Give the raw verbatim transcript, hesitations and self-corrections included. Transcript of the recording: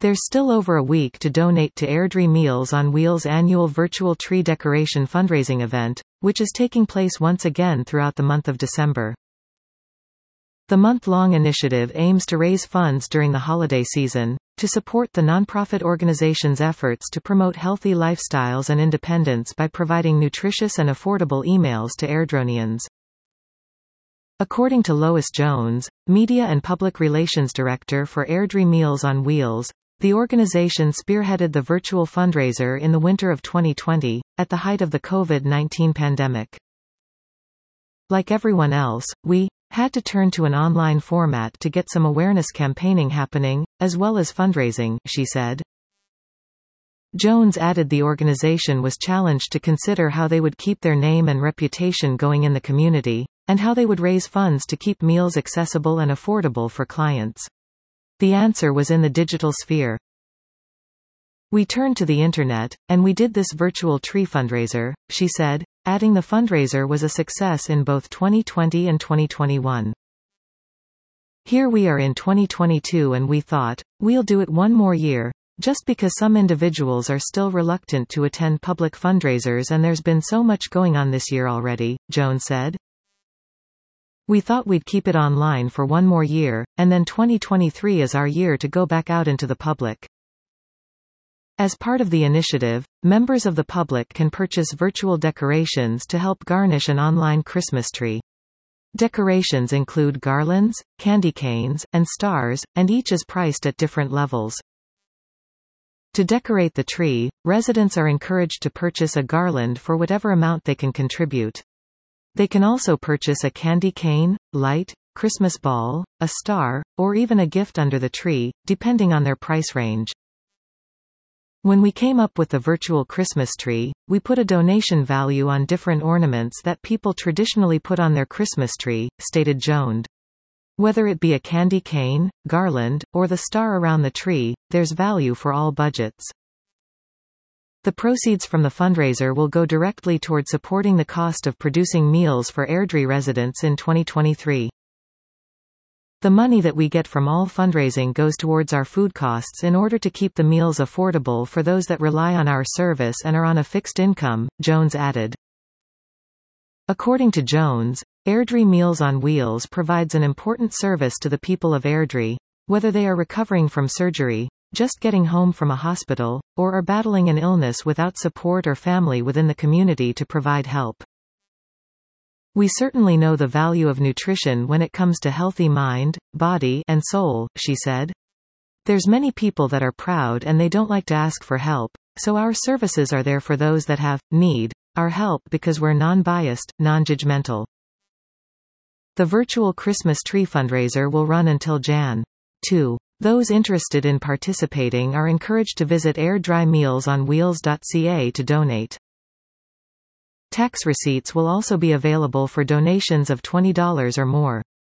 There's still over a week to donate to Airdrie Meals on Wheels' annual virtual tree decoration fundraising event, which is taking place once again throughout the month of December. The month-long initiative aims to raise funds during the holiday season, to support the nonprofit organization's efforts to promote healthy lifestyles and independence by providing nutritious and affordable emails to Airdronians. According to Lois Jones, Media and Public Relations Director for Airdrie Meals on Wheels, the organization spearheaded the virtual fundraiser in the winter of twenty twenty, at the height of the COVID nineteen pandemic. Like everyone else, we had to turn to an online format to get some awareness campaigning happening, as well as fundraising, she said. Jones added the organization was challenged to consider how they would keep their name and reputation going in the community, and how they would raise funds to keep meals accessible and affordable for clients. The answer was in the digital sphere. We turned to the internet, and we did this virtual tree fundraiser, she said, adding the fundraiser was a success in both twenty twenty and twenty twenty-one. Here we are in twenty twenty-two and we thought, we'll do it one more year, just because some individuals are still reluctant to attend public fundraisers and there's been so much going on this year already, Jones said. We thought we'd keep it online for one more year, and then twenty twenty-three is our year to go back out into the public. As part of the initiative, members of the public can purchase virtual decorations to help garnish an online Christmas tree. Decorations include garlands, candy canes, and stars, and each is priced at different levels. To decorate the tree, residents are encouraged to purchase a garland for whatever amount they can contribute. They can also purchase a candy cane, light, Christmas ball, a star, or even a gift under the tree, depending on their price range. When we came up with the virtual Christmas tree, we put a donation value on different ornaments that people traditionally put on their Christmas tree, stated Jones. Whether it be a candy cane, garland, or the star around the tree, there's value for all budgets. The proceeds from the fundraiser will go directly toward supporting the cost of producing meals for Airdrie residents in twenty twenty-three. The money that we get from all fundraising goes towards our food costs in order to keep the meals affordable for those that rely on our service and are on a fixed income, Jones added. According to Jones, Airdrie Meals on Wheels provides an important service to the people of Airdrie, whether they are recovering from surgery, just getting home from a hospital, or are battling an illness without support or family within the community to provide help. We certainly know the value of nutrition when it comes to healthy mind, body, and soul, she said. There's many people that are proud and they don't like to ask for help, so our services are there for those that have, need, our help because we're non-biased, non-judgmental. The virtual Christmas tree fundraiser will run until January second. Those interested in participating are encouraged to visit airdrie meals on wheels dot c a to donate. Tax receipts will also be available for donations of twenty dollars or more.